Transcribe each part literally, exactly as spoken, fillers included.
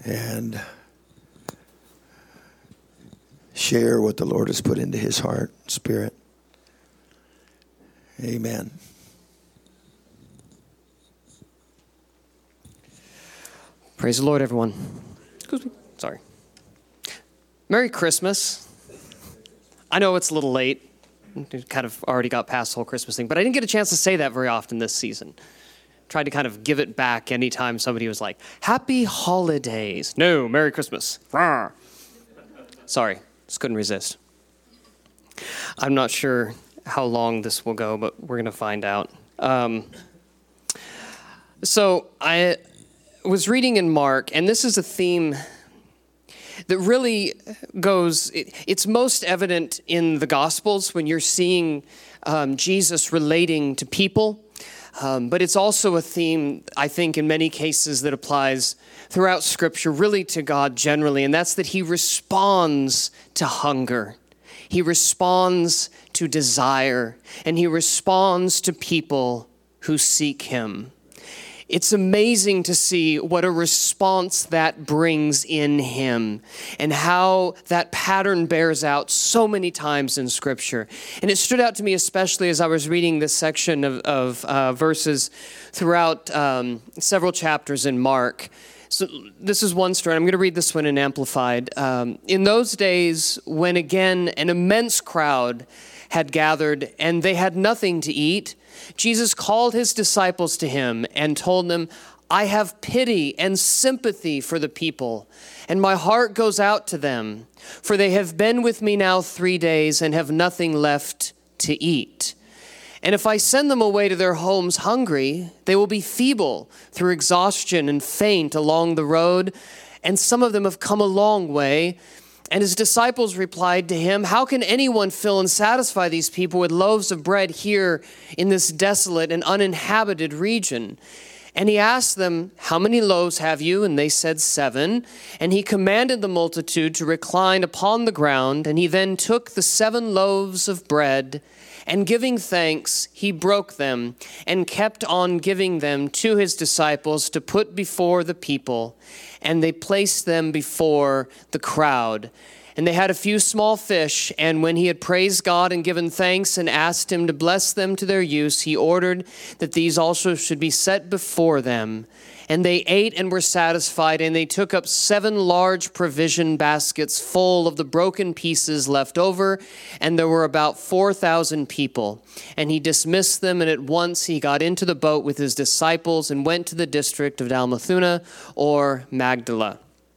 and share what the Lord has put into his heart, spirit. Amen. Praise the Lord, everyone. Excuse me. Sorry. Merry Christmas. I know it's a little late. We kind of already got past the whole Christmas thing, but I didn't get a chance to say that very often this season. Tried to kind of give it back anytime somebody was like, Happy Holidays. No, Merry Christmas. Rawr. Sorry, just couldn't resist. I'm not sure how long this will go, but we're going to find out. Um, so I was reading in Mark, and this is a theme that really goes, it, it's most evident in the Gospels when you're seeing um, Jesus relating to people. Um, but it's also a theme, I think, in many cases that applies throughout Scripture, really to God generally, and that's that he responds to hunger. He responds to desire, and he responds to people who seek him. It's amazing to see what a response that brings in him and how that pattern bears out so many times in Scripture. And it stood out to me especially as I was reading this section of, of uh, verses throughout um, several chapters in Mark. So this is one story. I'm going to read this one in Amplified. Um, in those days, when again an immense crowd had gathered and they had nothing to eat, Jesus called his disciples to him and told them, I have pity and sympathy for the people, and my heart goes out to them, for they have been with me now three days and have nothing left to eat. And if I send them away to their homes hungry, they will be feeble through exhaustion and faint along the road, and some of them have come a long way. And his disciples replied to him, how can anyone fill and satisfy these people with loaves of bread here in this desolate and uninhabited region? And he asked them, how many loaves have you? And they said, seven. And he commanded the multitude to recline upon the ground. And he then took the seven loaves of bread, and giving thanks, he broke them and kept on giving them to his disciples to put before the people. And they placed them before the crowd. And they had a few small fish, and when he had praised God and given thanks and asked him to bless them to their use, he ordered that these also should be set before them. And they ate and were satisfied, and they took up seven large provision baskets full of the broken pieces left over, and there were about four thousand people. And he dismissed them, and at once he got into the boat with his disciples and went to the district of Dalmathuna or Magdala.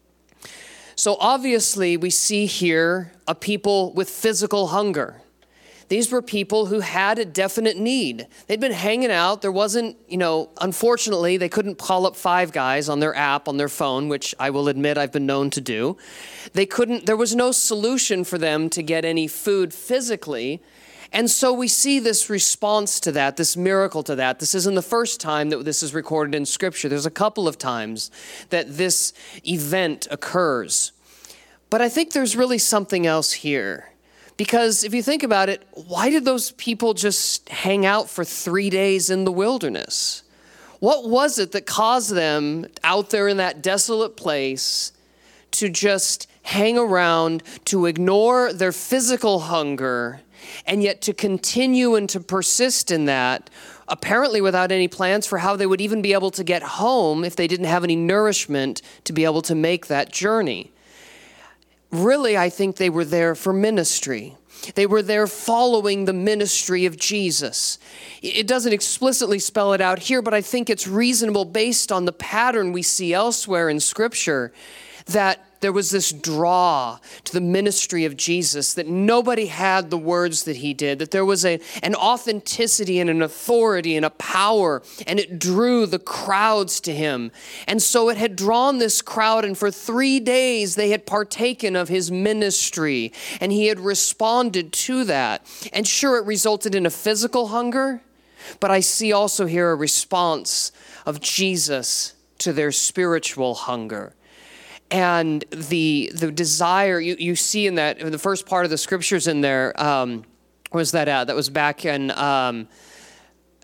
So obviously we see here a people with physical hunger. These were people who had a definite need. They'd been hanging out. There wasn't, you know, unfortunately, they couldn't call up Five Guys on their app, on their phone, which I will admit I've been known to do. They couldn't, there was no solution for them to get any food physically. And so we see this response to that, this miracle to that. This isn't the first time that this is recorded in Scripture. There's a couple of times that this event occurs. But I think there's really something else here. Because if you think about it, why did those people just hang out for three days in the wilderness? What was it that caused them out there in that desolate place to just hang around, to ignore their physical hunger, and yet to continue and to persist in that, apparently without any plans for how they would even be able to get home if they didn't have any nourishment to be able to make that journey? Really, I think they were there for ministry. They were there following the ministry of Jesus. It doesn't explicitly spell it out here, but I think it's reasonable based on the pattern we see elsewhere in Scripture that there was this draw to the ministry of Jesus, that nobody had the words that he did, that there was a, an authenticity and an authority and a power, and it drew the crowds to him. And so it had drawn this crowd, and for three days they had partaken of his ministry, and he had responded to that. And sure, it resulted in a physical hunger, but I see also here a response of Jesus to their spiritual hunger. And the the desire you, you see in that, in the first part of the scriptures in there, um, was that uh, that was back in um,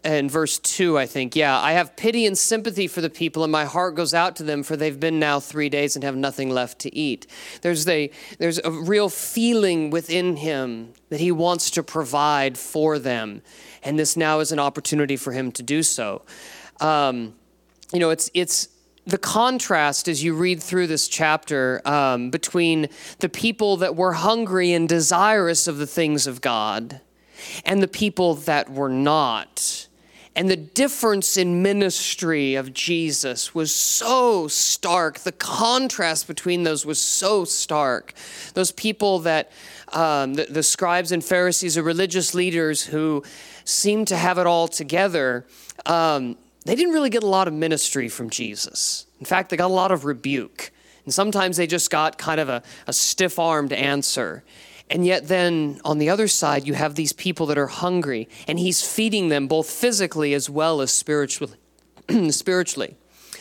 in verse two, I think. Yeah, I have pity and sympathy for the people, and my heart goes out to them, for they've been now three days and have nothing left to eat. There's a, there's a real feeling within him that he wants to provide for them, and this now is an opportunity for him to do so. Um, you know, it's it's the contrast as you read through this chapter um, between the people that were hungry and desirous of the things of God and the people that were not. And the difference in ministry of Jesus was so stark. The contrast between those was so stark. Those people that, um, the, the scribes and Pharisees, the religious leaders who seemed to have it all together, um, they didn't really get a lot of ministry from Jesus. In fact, they got a lot of rebuke. And sometimes they just got kind of a, a stiff-armed answer. And yet then on the other side, you have these people that are hungry, and he's feeding them both physically as well as spiritually. spiritually.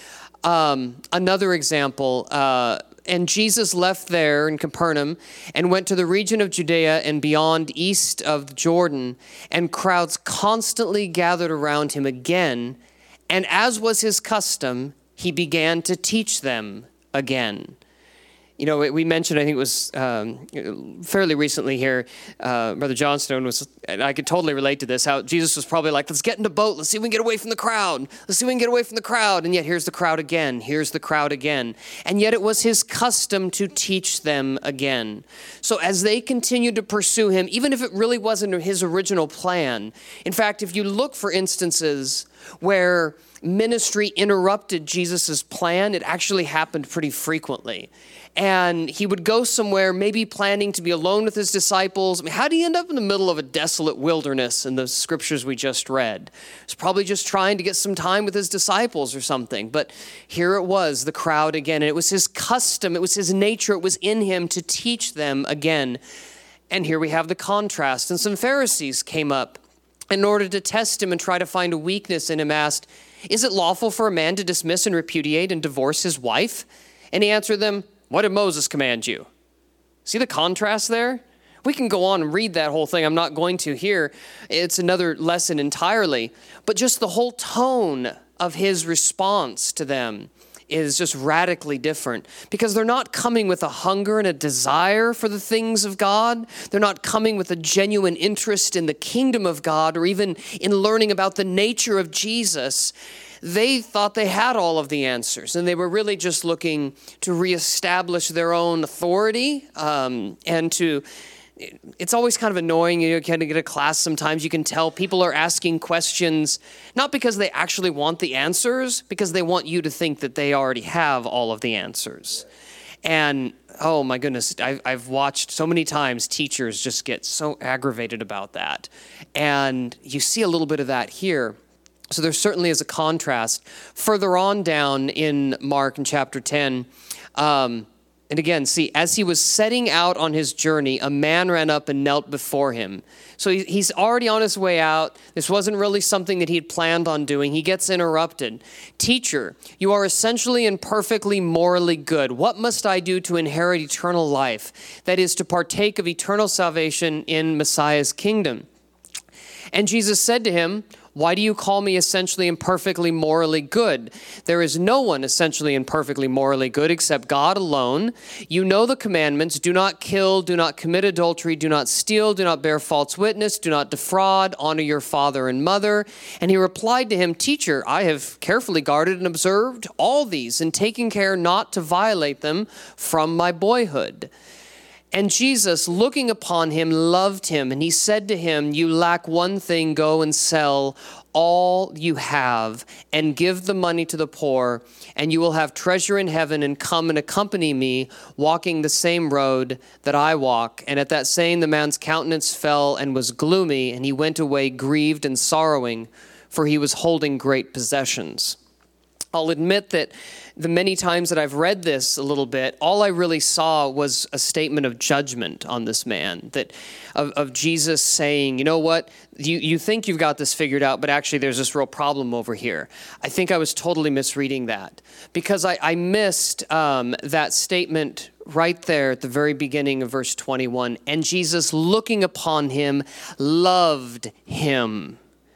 Um, another example, uh, and Jesus left there in Capernaum and went to the region of Judea and beyond east of Jordan, and crowds constantly gathered around him again. And as was his custom, he began to teach them again. You know, we mentioned, I think it was um, fairly recently here, uh, Brother Johnstone was, and I could totally relate to this, how Jesus was probably like, let's get in the boat, let's see if we can get away from the crowd, let's see if we can get away from the crowd, and yet here's the crowd again, here's the crowd again. And yet it was his custom to teach them again. So as they continued to pursue him, even if it really wasn't his original plan, in fact, if you look for instances where ministry interrupted Jesus's plan, it actually happened pretty frequently. And he would go somewhere, maybe planning to be alone with his disciples. I mean, how do you end up in the middle of a desolate wilderness in the scriptures we just read? He's probably just trying to get some time with his disciples or something. But here it was, the crowd again. And it was his custom, it was his nature, it was in him to teach them again. And here we have the contrast. And some Pharisees came up in order to test him and try to find a weakness in him, asked, is it lawful for a man to dismiss and repudiate and divorce his wife? And he answered them, what did Moses command you? See the contrast there? We can go on and read that whole thing. I'm not going to here. It's another lesson entirely. But just the whole tone of his response to them is just radically different, because they're not coming with a hunger and a desire for the things of God. They're not coming with a genuine interest in the kingdom of God or even in learning about the nature of Jesus. They thought they had all of the answers, and they were really just looking to reestablish their own authority um, and to it's always kind of annoying. You kind of get a class sometimes. You can tell people are asking questions, not because they actually want the answers, because they want you to think that they already have all of the answers. And oh my goodness, I've, I've watched so many times teachers just get so aggravated about that. And you see a little bit of that here. So there certainly is a contrast. Further on down in Mark in chapter ten, um, and again, see, as he was setting out on his journey, a man ran up and knelt before him. So he's already on his way out. This wasn't really something that he had planned on doing. He gets interrupted. Teacher, you are essentially and perfectly morally good. What must I do to inherit eternal life? That is, to partake of eternal salvation in Messiah's kingdom. And Jesus said to him, why do you call me essentially and perfectly morally good? There is no one essentially and perfectly morally good except God alone. You know the commandments: do not kill, do not commit adultery, do not steal, do not bear false witness, do not defraud, honor your father and mother. And he replied to him, Teacher, I have carefully guarded and observed all these, and taken care not to violate them from my boyhood. And Jesus, looking upon him, loved him, and he said to him, you lack one thing, go and sell all you have and give the money to the poor, and you will have treasure in heaven, and come and accompany me, walking the same road that I walk. And at that saying, the man's countenance fell and was gloomy, and he went away grieved and sorrowing, for he was holding great possessions. I'll admit that the many times that I've read this a little bit, all I really saw was a statement of judgment on this man, that of, of Jesus saying, you know what, you, you think you've got this figured out, but actually there's this real problem over here. I think I was totally misreading that, because I, I missed um, that statement right there at the very beginning of verse twenty-one. And Jesus, looking upon him, loved him.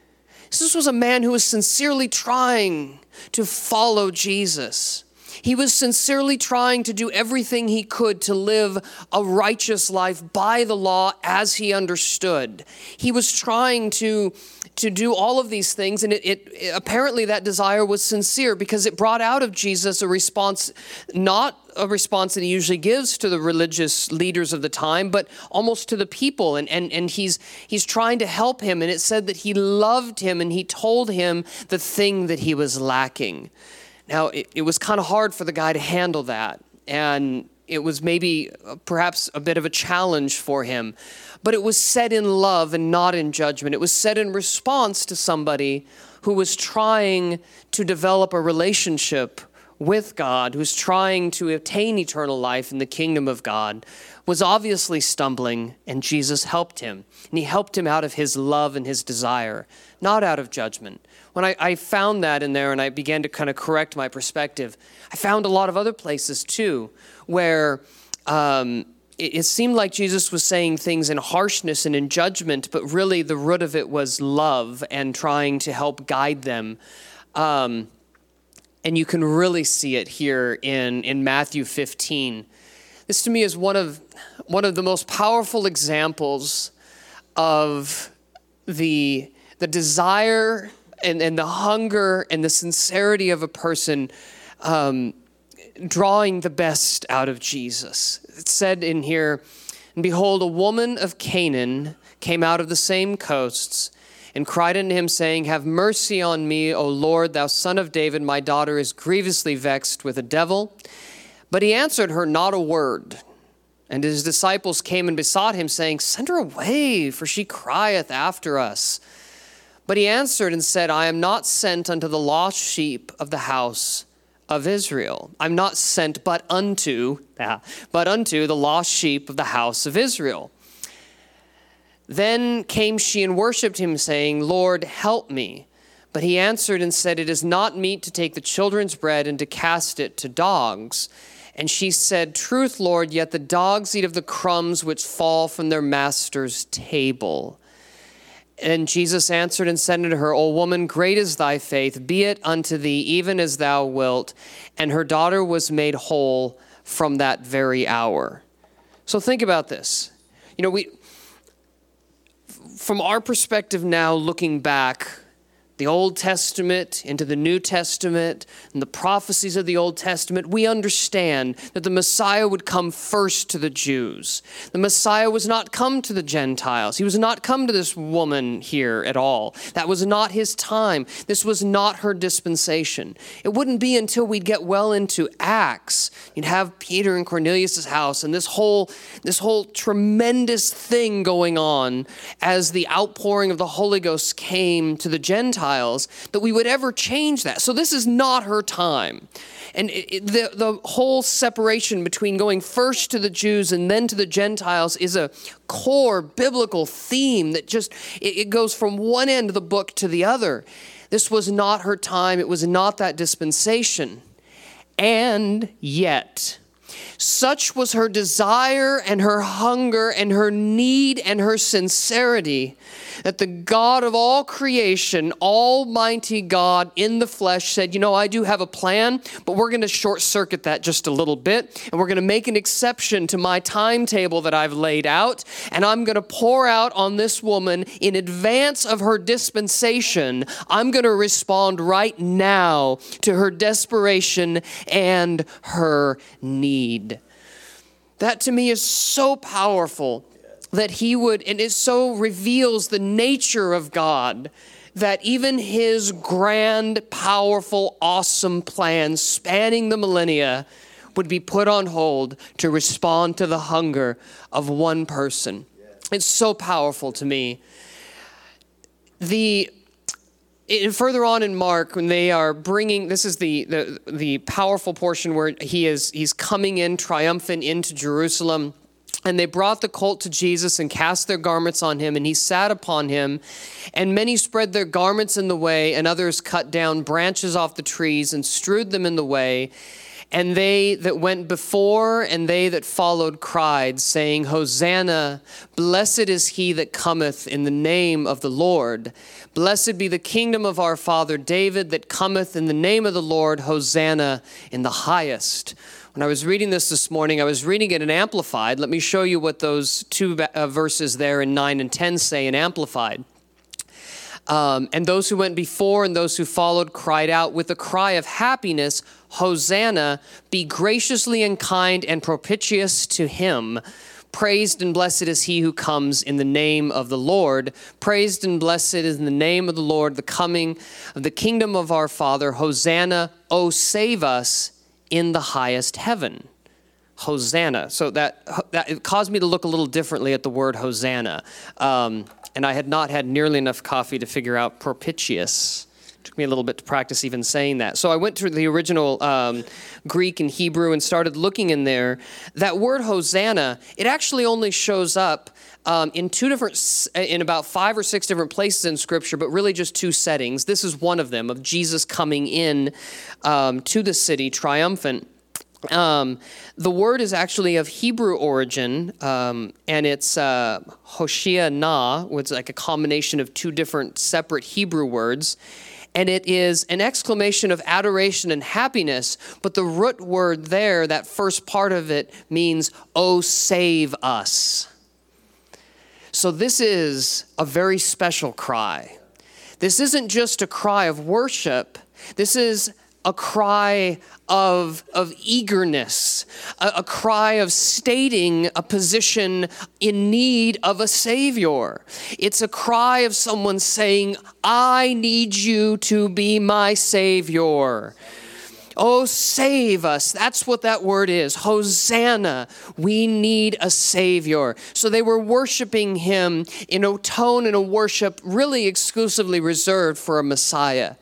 This was a man who was sincerely trying to follow Jesus. He was sincerely trying to do everything he could to live a righteous life by the law as he understood. He was trying to, to do all of these things, and it, it apparently that desire was sincere because it brought out of Jesus a response, not a response that he usually gives to the religious leaders of the time, but almost to the people. And, and, and he's, he's trying to help him, and it said that he loved him and he told him the thing that he was lacking. Now, it, it was kind of hard for the guy to handle that, and it was maybe uh, perhaps a bit of a challenge for him, but it was said in love and not in judgment. It was said in response to somebody who was trying to develop a relationship with God, who's trying to attain eternal life in the kingdom of God, was obviously stumbling, and Jesus helped him. And he helped him out of his love and his desire, not out of judgment. When I, I found that in there and I began to kind of correct my perspective, I found a lot of other places too where um, it, it seemed like Jesus was saying things in harshness and in judgment, but really the root of it was love and trying to help guide them. Um, and you can really see it here in, in Matthew fifteen. This to me is one of, one of the most powerful examples of the, the desire And, and the hunger and the sincerity of a person um, drawing the best out of Jesus. It said in here, "And behold, a woman of Canaan came out of the same coasts and cried unto him, saying, Have mercy on me, O Lord, thou son of David. My daughter is grievously vexed with a devil. But he answered her not a word. And his disciples came and besought him, saying, Send her away, for she crieth after us. But he answered and said, I am not sent unto the lost sheep of the house of Israel. I'm not sent but unto, ah, but unto the lost sheep of the house of Israel. Then came she and worshipped him, saying, Lord, help me. But he answered and said, It is not meet to take the children's bread and to cast it to dogs. And she said, Truth, Lord, yet the dogs eat of the crumbs which fall from their master's table. And Jesus answered and said unto her, O woman, great is thy faith, be it unto thee even as thou wilt. And her daughter was made whole from that very hour. So think about this. You know, we, from our perspective now, looking back, the Old Testament into the New Testament and the prophecies of the Old Testament, we understand that the Messiah would come first to the Jews. The Messiah was not come to the Gentiles. He was not come to this woman here at all. That was not his time. This was not her dispensation. It wouldn't be until we'd get well into Acts. You'd have Peter in Cornelius' house and this whole, this whole tremendous thing going on as the outpouring of the Holy Ghost came to the Gentiles, that we would ever change that. So this is not her time. And it, it, the, the whole separation between going first to the Jews and then to the Gentiles is a core biblical theme that just, it, it goes from one end of the book to the other. This was not her time. It was not that dispensation. And yet, such was her desire and her hunger and her need and her sincerity that the God of all creation, Almighty God in the flesh said, you know, I do have a plan, but we're going to short circuit that just a little bit. And we're going to make an exception to my timetable that I've laid out. And I'm going to pour out on this woman in advance of her dispensation. I'm going to respond right now to her desperation and her need. That to me is so powerful that he would, and it so reveals the nature of God, that even his grand, powerful, awesome plan spanning the millennia would be put on hold to respond to the hunger of one person. It's so powerful to me. The And further on in Mark, when they are bringing, this is the, the the powerful portion where he is he's coming in triumphant into Jerusalem, and they brought the colt to Jesus and cast their garments on him, and he sat upon him, and many spread their garments in the way, and others cut down branches off the trees and strewed them in the way. And they that went before and they that followed cried, saying, Hosanna, blessed is he that cometh in the name of the Lord. Blessed be the kingdom of our father David that cometh in the name of the Lord. Hosanna in the highest. When I was reading this this morning, I was reading it in Amplified. Let me show you what those two uh, verses there in nine and ten say in Amplified. Um, and those who went before and those who followed cried out with a cry of happiness, Hosanna, be graciously and kind and propitious to him. Praised and blessed is he who comes in the name of the Lord. Praised and blessed is in the name of the Lord, the coming of the kingdom of our Father. Hosanna, oh, save us in the highest heaven. Hosanna. So that, that it caused me to look a little differently at the word Hosanna. Um, and I had not had nearly enough coffee to figure out propitious. It took me a little bit to practice even saying that. So I went to the original um, Greek and Hebrew and started looking in there. That word Hosanna, it actually only shows up um, in two different, in about five or six different places in Scripture, but really just two settings. This is one of them, of Jesus coming in um, to the city triumphant. Um, the word is actually of Hebrew origin, um, and it's uh, Hoshianah, which is like a combination of two different separate Hebrew words, and it is an exclamation of adoration and happiness, but the root word there, that first part of it, means, oh, save us. So this is a very special cry. This isn't just a cry of worship. This is a cry of, of eagerness, a, a cry of stating a position in need of a Savior. It's a cry of someone saying, I need you to be my Savior. Oh, save us. That's what that word is. Hosanna. We need a Savior. So they were worshiping him in a tone and a worship really exclusively reserved for a Messiah.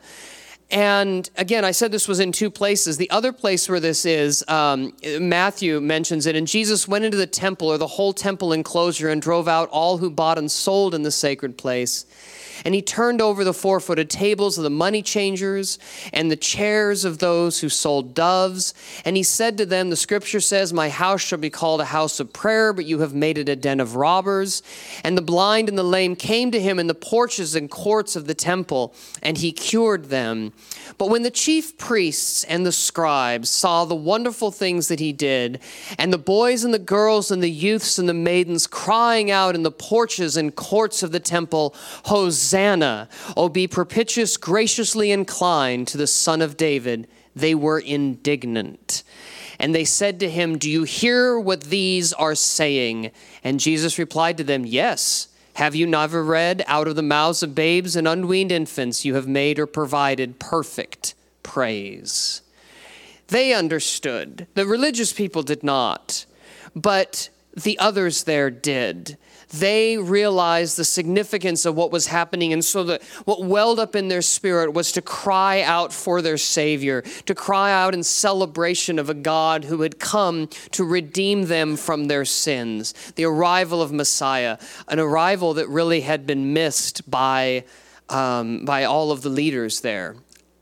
And again, I said this was in two places. The other place where this is, um, Matthew mentions it, and Jesus went into the temple or the whole temple enclosure and drove out all who bought and sold in the sacred place. And he turned over the four-footed tables of the money changers and the chairs of those who sold doves. And he said to them, the scripture says, my house shall be called a house of prayer, but you have made it a den of robbers. And the blind and the lame came to him in the porches and courts of the temple, and he cured them. But when the chief priests and the scribes saw the wonderful things that he did, and the boys and the girls and the youths and the maidens crying out in the porches and courts of the temple, Hosanna, O be propitious, graciously inclined to the Son of David, they were indignant. And they said to him, do you hear what these are saying? And Jesus replied to them, yes. Have you never read, out of the mouths of babes and unweaned infants you have made or provided perfect praise? They understood. The religious people did not, but the others there did. They realized the significance of what was happening, and so that what welled up in their spirit was to cry out for their Savior, to cry out in celebration of a God who had come to redeem them from their sins. The arrival of Messiah, an arrival that really had been missed by, um, by all of the leaders there.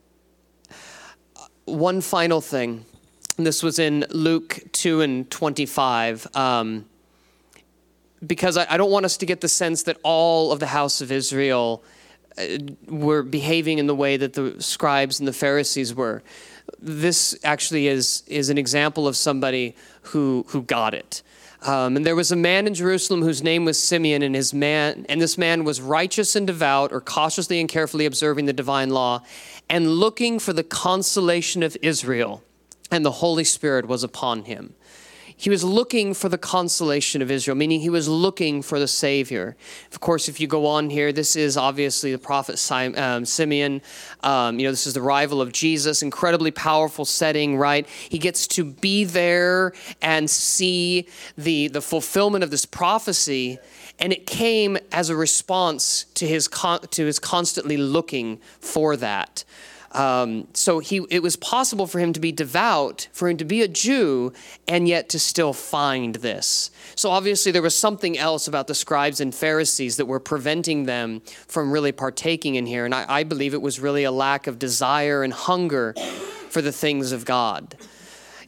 One final thing. This was in Luke two and twenty-five. Um, Because I don't want us to get the sense that all of the house of Israel were behaving in the way that the scribes and the Pharisees were. This actually is, is an example of somebody who, who got it. Um, and there was a man in Jerusalem whose name was Simeon, and his man, and this man was righteous and devout, or cautiously and carefully observing the divine law, and looking for the consolation of Israel, and the Holy Spirit was upon him. He was looking for the consolation of Israel, meaning he was looking for the Savior. Of course, if you go on here, this is obviously the prophet um, Simeon. Um, you know, this is the arrival of Jesus, incredibly powerful setting, right? He gets to be there and see the, the fulfillment of this prophecy, and it came as a response to his con- to his constantly looking for that. Um, so he, it was possible for him to be devout, for him to be a Jew, and yet to still find this. So obviously there was something else about the scribes and Pharisees that were preventing them from really partaking in here. And I, I believe it was really a lack of desire and hunger for the things of God.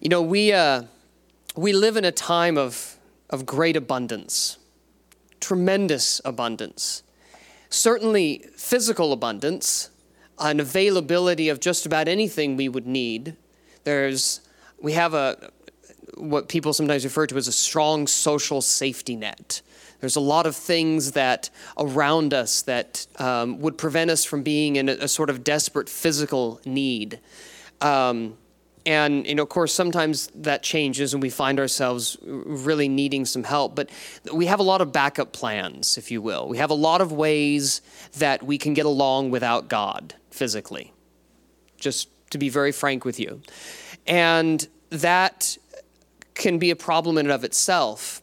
You know, we uh, we live in a time of of great abundance, tremendous abundance. Certainly physical abundance, an availability of just about anything we would need. There's, we have a, what people sometimes refer to as a strong social safety net. There's a lot of things that around us that um, would prevent us from being in a, a sort of desperate physical need. Um, And, you know, of course, sometimes that changes and we find ourselves really needing some help. But we have a lot of backup plans, if you will. We have a lot of ways that we can get along without God physically, just to be very frank with you. And that can be a problem in and of itself.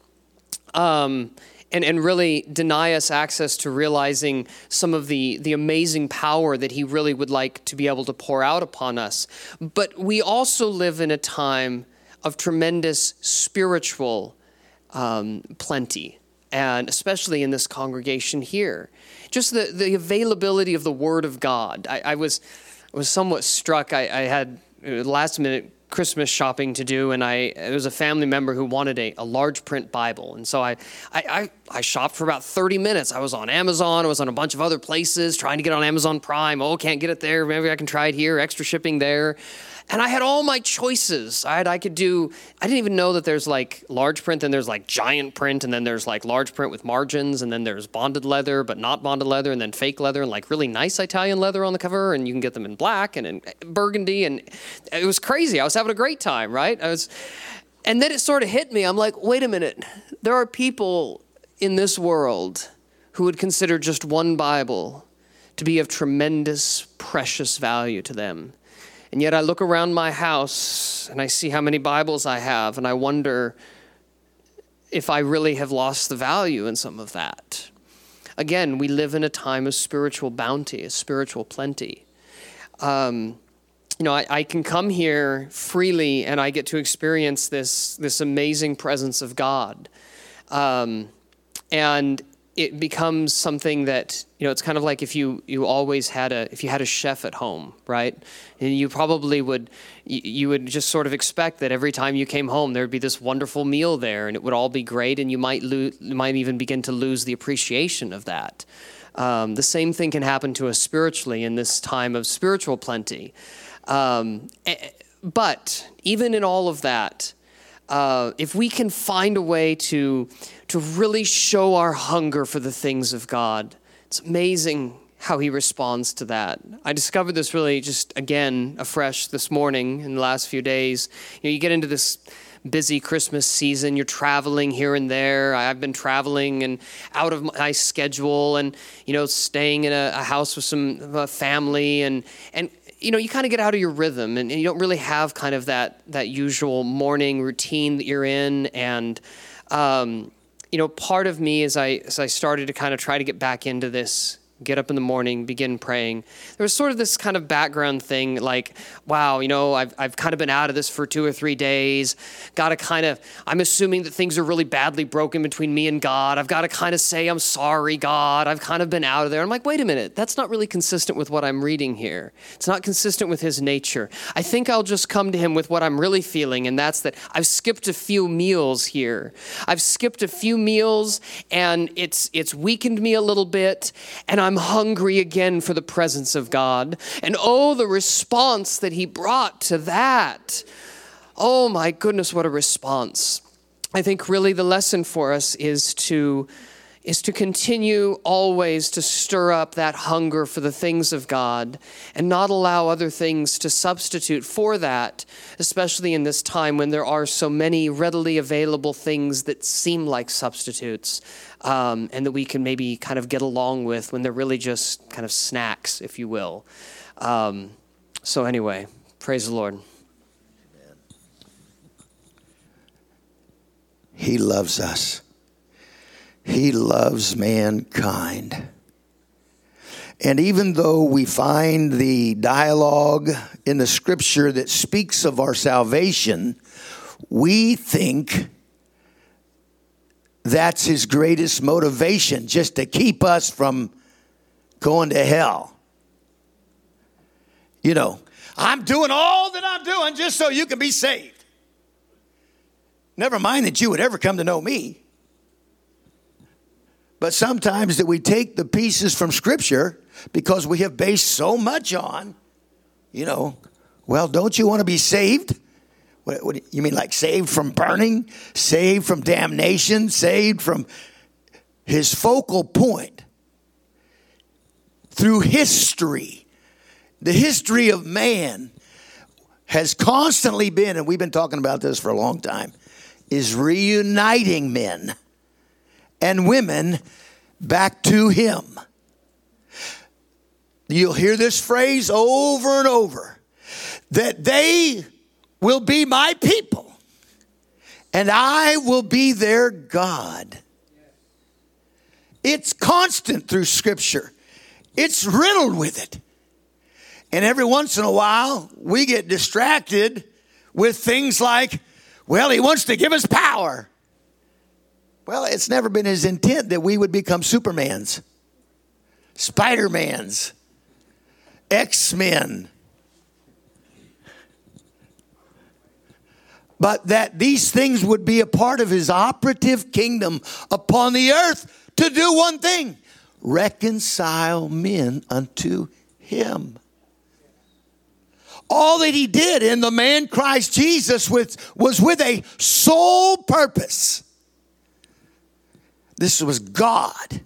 Um, And, and really deny us access to realizing some of the, the amazing power that he really would like to be able to pour out upon us. But we also live in a time of tremendous spiritual um, plenty, and especially in this congregation here. Just the, the availability of the Word of God. I, I was was somewhat struck. I, I had last minute Christmas shopping to do, and I there was a family member who wanted a, a large print Bible, and so I, I I I shopped for about thirty minutes. I was on Amazon, I was on a bunch of other places trying to get on Amazon Prime. Oh, can't get it there. Maybe I can try it here. Extra shipping there. And I had all my choices. I had, I could do, I didn't even know that there's like large print, and there's like giant print, and then there's like large print with margins, and then there's bonded leather, but not bonded leather, and then fake leather, and like really nice Italian leather on the cover, and you can get them in black and in burgundy, and it was crazy. I was having a great time, right? I was, and then it sort of hit me. I'm like, wait a minute. There are people in this world who would consider just one Bible to be of tremendous, precious value to them. And yet I look around my house and I see how many Bibles I have, and I wonder if I really have lost the value in some of that. Again, we live in a time of spiritual bounty, a spiritual plenty. Um, you know, I, I can come here freely and I get to experience this, this amazing presence of God. Um, and it becomes something that, you know, it's kind of like if you, you always had a, if you had a chef at home, right? And you probably would, you, you would just sort of expect that every time you came home, there'd be this wonderful meal there and it would all be great. And you might lose, you might even begin to lose the appreciation of that. Um, the same thing can happen to us spiritually in this time of spiritual plenty. Um, but even in all of that, uh, if we can find a way to to really show our hunger for the things of God, it's amazing how he responds to that. I discovered this really just, again, afresh this morning in the last few days. You know, you get into this busy Christmas season, you're traveling here and there. I've been traveling and out of my schedule and, you know, staying in a, a house with some uh, family and, and, you know, you kind of get out of your rhythm and, and you don't really have kind of that, that usual morning routine that you're in. And, um, you know, part of me as I, as I started to kind of try to get back into this, get up in the morning, begin praying, there was sort of this kind of background thing like, wow, you know, I've I've kind of been out of this for two or three days. Got to kind of, I'm assuming that things are really badly broken between me and God. I've got to kind of say, I'm sorry, God. I've kind of been out of there. I'm like, wait a minute. That's not really consistent with what I'm reading here. It's not consistent with his nature. I think I'll just come to him with what I'm really feeling, and that's that I've skipped a few meals here. I've skipped a few meals, and it's it's weakened me a little bit, and I'm I'm hungry again for the presence of God. And oh, the response that he brought to that. Oh my goodness, what a response. I think really the lesson for us is to, is to continue always to stir up that hunger for the things of God and not allow other things to substitute for that, especially in this time when there are so many readily available things that seem like substitutes. Um, and that we can maybe kind of get along with when they're really just kind of snacks, if you will. Um, so anyway, praise the Lord. He loves us. He loves mankind. And even though we find the dialogue in the scripture that speaks of our salvation, we think that's his greatest motivation, just to keep us from going to hell. You know, I'm doing all that I'm doing just so you can be saved. Never mind that you would ever come to know me. But sometimes that we take the pieces from Scripture because we have based so much on, you know, well, don't you want to be saved? What, what, you mean like saved from burning? Saved from damnation? Saved from... His focal point through history, the history of man has constantly been, and we've been talking about this for a long time, is reuniting men and women back to him. You'll hear this phrase over and over, that they will be my people and I will be their God. It's constant through Scripture. It's riddled with it. And every once in a while, we get distracted with things like, well, he wants to give us power. Well, it's never been his intent that we would become Supermans, Spider-Mans, X-Men. But that these things would be a part of his operative kingdom upon the earth to do one thing: reconcile men unto him. All that he did in the man Christ Jesus with, was with a sole purpose. This was God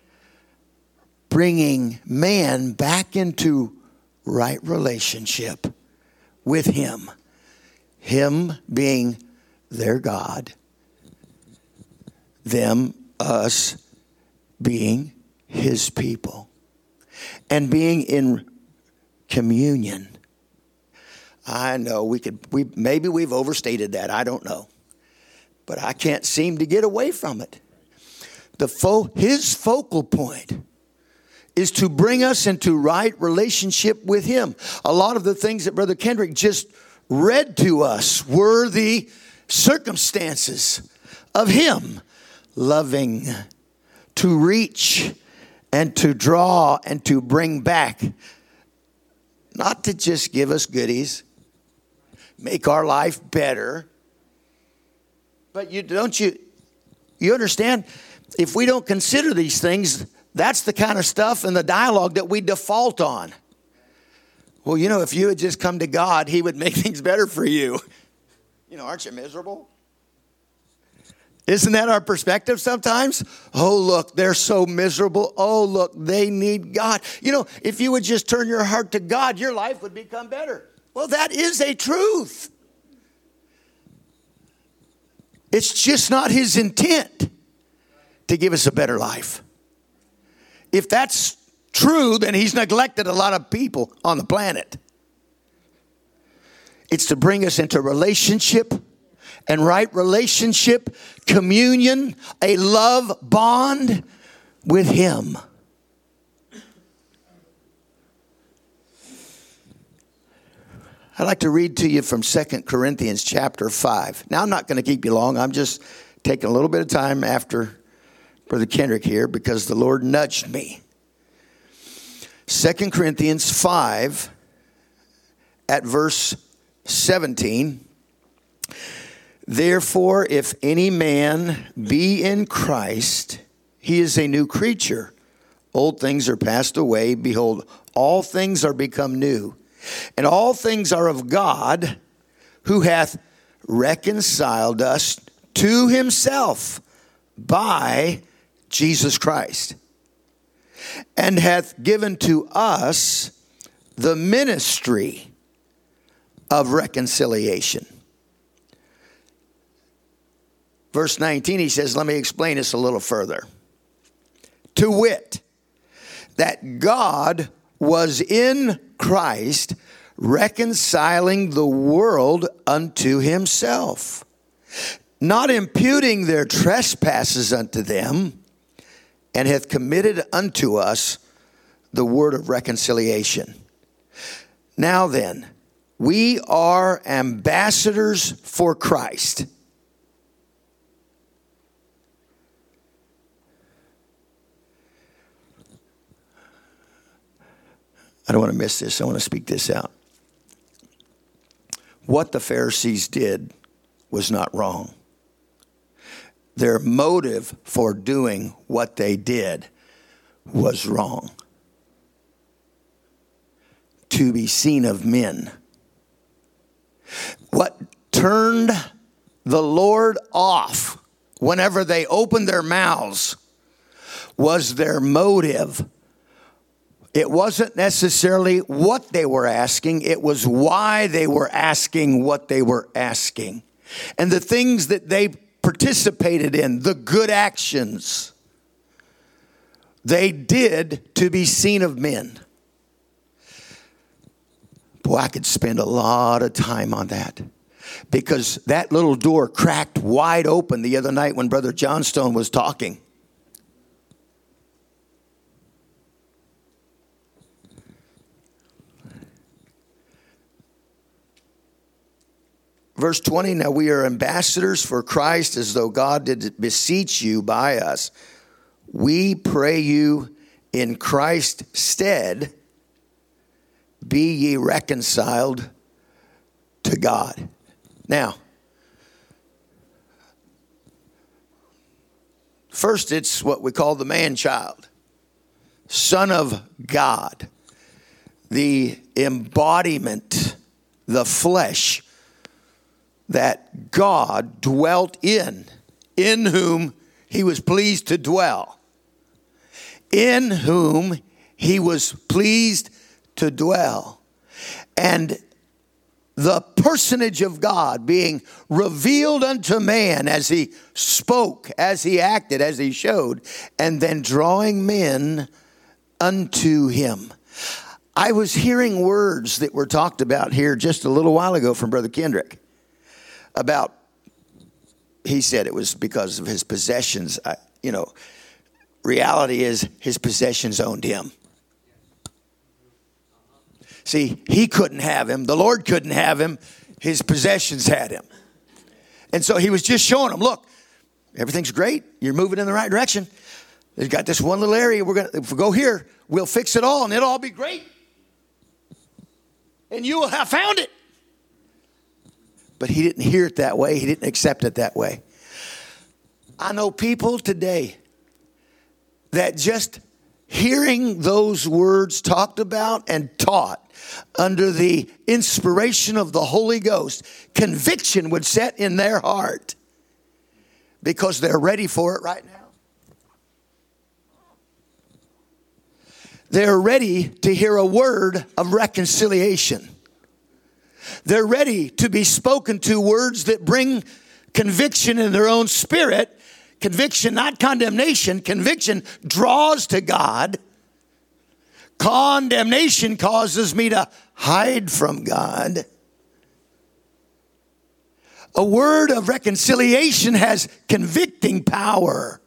bringing man back into right relationship with him. Him being their God. Them, us, being his people. And being in communion. I know we could, we maybe we've overstated that. I don't know. But I can't seem to get away from it. The fo- his focal point is to bring us into right relationship with him. A lot of the things that Brother Kendrick just read to us were the circumstances of him loving to reach and to draw and to bring back. Not to just give us goodies, make our life better. But you don't you you understand? If we don't consider these things, that's the kind of stuff in the dialogue that we default on. Well, you know, if you had just come to God, he would make things better for you. You know, aren't you miserable? Isn't that our perspective sometimes? Oh, look, they're so miserable. Oh, look, they need God. You know, if you would just turn your heart to God, your life would become better. Well, that is a truth. It's just not his intent to give us a better life. If that's true, then he's neglected a lot of people on the planet. It's to bring us into relationship and right relationship, communion, a love bond with him. I'd like to read to you from Second Corinthians chapter five. Now, I'm not going to keep you long. I'm just taking a little bit of time after Brother Kendrick here because the Lord nudged me. Second Corinthians five at verse seventeen. Therefore, if any man be in Christ, he is a new creature. Old things are passed away. Behold, all things are become new. And all things are of God, who hath reconciled us to himself by Jesus Christ, and hath given to us the ministry of reconciliation. Verse nineteen, he says, let me explain this a little further. To wit, that God was in Christ reconciling the world unto himself, not imputing their trespasses unto them, and hath committed unto us the word of reconciliation. Now then, we are ambassadors for Christ. I don't want to miss this. I want to speak this out. What the Pharisees did was not wrong. their motive for doing what they did was wrong. To be seen of men. What turned the Lord off whenever they opened their mouths was their motive. It wasn't necessarily what they were asking. It was why they were asking what they were asking. And the things that they participated in, the good actions, they did to be seen of men. Boy, I could spend a lot of time on that. Because that little door cracked wide open the other night when Brother Johnstone was talking. Verse twenty, now we are ambassadors for Christ, as though God did beseech you by us. We pray you in Christ's stead, be ye reconciled to God. Now, first it's what we call the man-child, Son of God, the embodiment, the flesh that God dwelt in, in whom he was pleased to dwell. In whom he was pleased to dwell. And the personage of God being revealed unto man as he spoke, as he acted, as he showed, and then drawing men unto him. I was hearing words that were talked about here just a little while ago from Brother Kendrick. About, he said it was because of his possessions. I, you know, reality is his possessions owned him. See, he couldn't have him. The Lord couldn't have him. His possessions had him. And so he was just showing them, look, everything's great. You're moving in the right direction. They've got this one little area. We're gonna, if we go here, we'll fix it all and it'll all be great. And you will have found it. But he didn't hear it that way. He didn't accept it that way. I know people today that just hearing those words talked about and taught under the inspiration of the Holy Ghost, conviction would set in their heart because they're ready for it right now. They're ready to hear a word of reconciliation. They're ready to be spoken to words that bring conviction in their own spirit. Conviction, not condemnation. Conviction draws to God. Condemnation causes me to hide from God. A word of reconciliation has convicting power.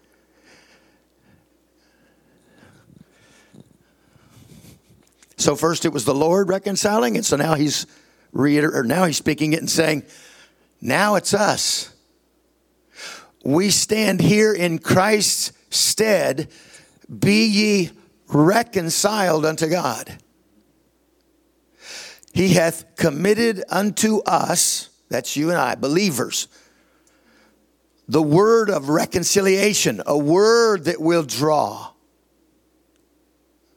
So first it was the Lord reconciling, and so now he's reiter- or now he's speaking it and saying, now it's us. We stand here in Christ's stead. Be ye reconciled unto God. He hath committed unto us, that's you and I, believers, the word of reconciliation, a word that will draw.